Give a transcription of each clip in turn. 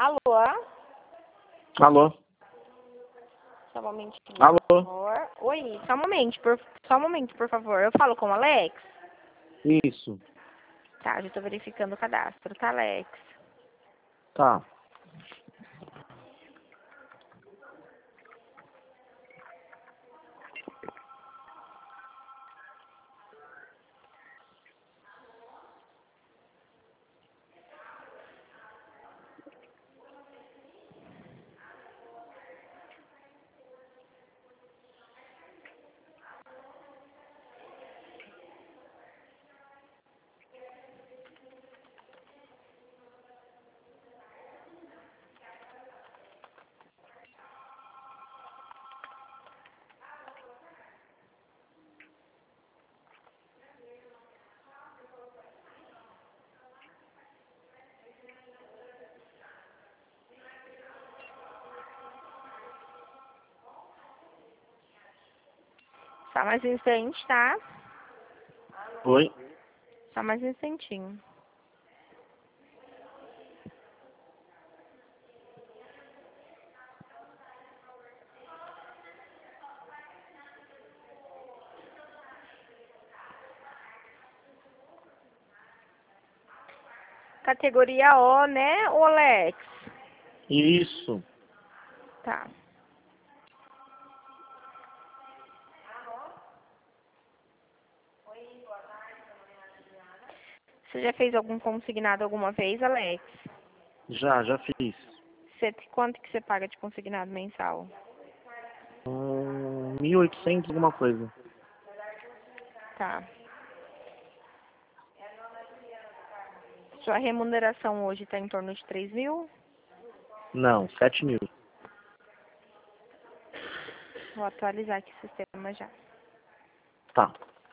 Alô? Alô? Só um momentinho, Alô? por favor. Oi, só um momento, por favor. Eu falo com o Alex? Isso. Tá, já tô verificando o cadastro, tá, Alex? Tá. Só mais um instante, tá? Oi? Só mais um instantinho. Categoria O, né, ô Alex? Isso. Tá. Você já fez algum consignado alguma vez, Alex? Já fiz. Quanto que você paga de consignado mensal? 1.800 alguma coisa. Tá. Sua remuneração hoje está em torno de 3.000? Não, 7.000. Vou atualizar aqui o sistema já. Tá.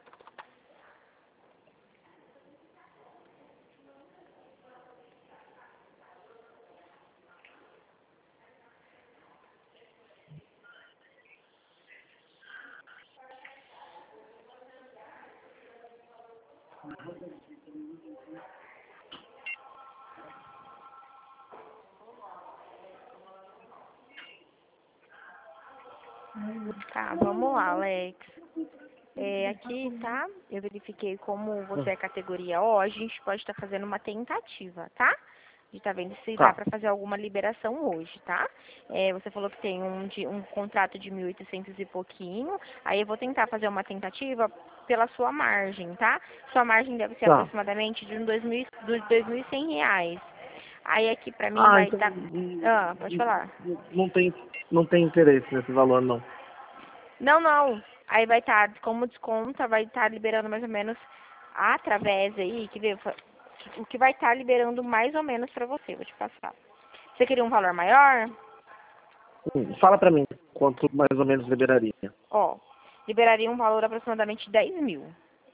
Tá, vamos lá, Alex. Aqui, tá? Eu verifiquei como você é categoria O, a gente pode estar fazendo uma tentativa, tá? De tá vendo se dá Tá. para fazer alguma liberação hoje, tá? Você falou que tem um contrato de 1.800 e pouquinho, aí eu vou tentar fazer uma tentativa pela sua margem, tá? Sua margem deve ser Tá. aproximadamente de dos 2.100 reais. Aí aqui pra mim Ah, vai então estar... pode falar. não tem interesse nesse valor, não. Não. Aí vai estar, como desconta, vai estar liberando mais ou menos através aí, que vê, o que vai estar liberando mais ou menos pra você, vou te passar. Você queria um valor maior? Fala pra mim quanto mais ou menos liberaria. Ó, liberaria um valor aproximadamente 10.000.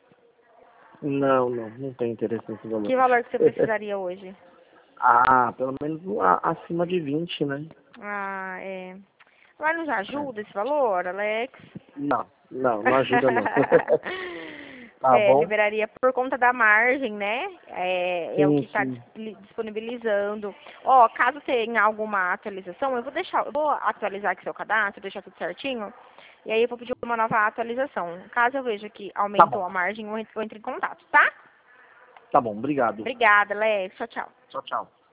Não tem interesse nesse valor. Que valor que você precisaria hoje? Pelo menos acima de 20, né? Mas não já ajuda esse valor, Alex? Não ajuda não. Tá bom? Liberaria por conta da margem, né? É o que está Sim. disponibilizando. Ó, caso tenha alguma atualização, eu vou atualizar aqui seu cadastro, deixar tudo certinho. E aí eu vou pedir uma nova atualização. Caso eu veja que Tá aumentou bom. a margem, eu entro em contato, tá? Tá bom, obrigado. Obrigada, Alex. Tchau, tchau. Tchau.